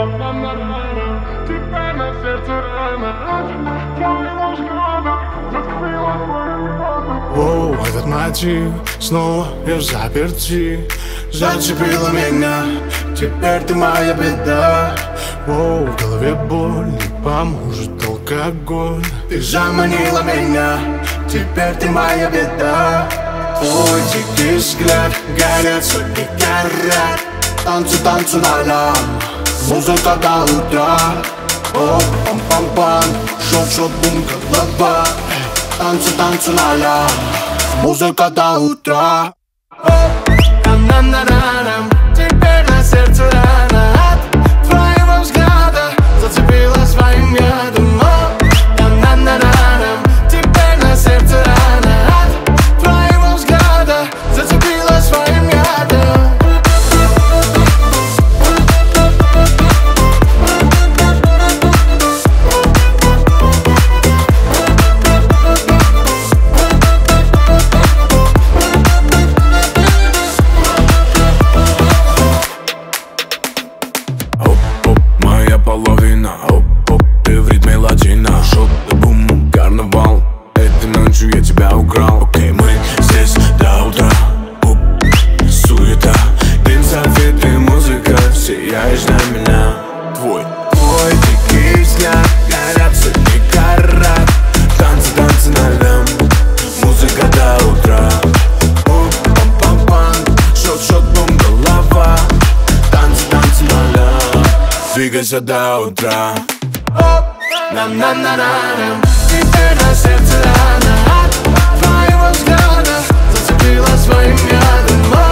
Теперь на сердце рана. Твоего взгляда зацепила своим глазом. Воу, этот мотив снова я в заперти. Зацепила меня, теперь ты моя беда. Воу, в голове боль, не поможет алкоголь. Ты заманила меня, теперь ты моя беда. Твой дикий взгляд, горят сотни карат. Танцы, танцы на музыка до утра. О, пам-пам-пам, шот-шот, бум, голова. Танцы, танцы на музыка до утра. На-на-на-на-нам, теперь на сердце рана. От твоего взгляда зацепила своим ядом. На-на-на-на-нам, теперь на сердце рана. От твоего взгляда зацепила своим ядом. Половина, оп-оп, ты в ритме латина. Шот, бум, карнавал, этой ночью я тебя украл. Окей, мы здесь до утра. Оп, суета, дым, советы, музыка. Сияешь на меня. Твой дикий взгляд, горят сотни карат. Танцы, танцы на лям, музыка до утра. Оп, пам-пам-пам, шот-шот, бум, голова. Танцы, танцы на лям, двигайся до утра. На-на-на-на-нам, теперь на сердце рана. От твоего взгляда зацепила своим ядом.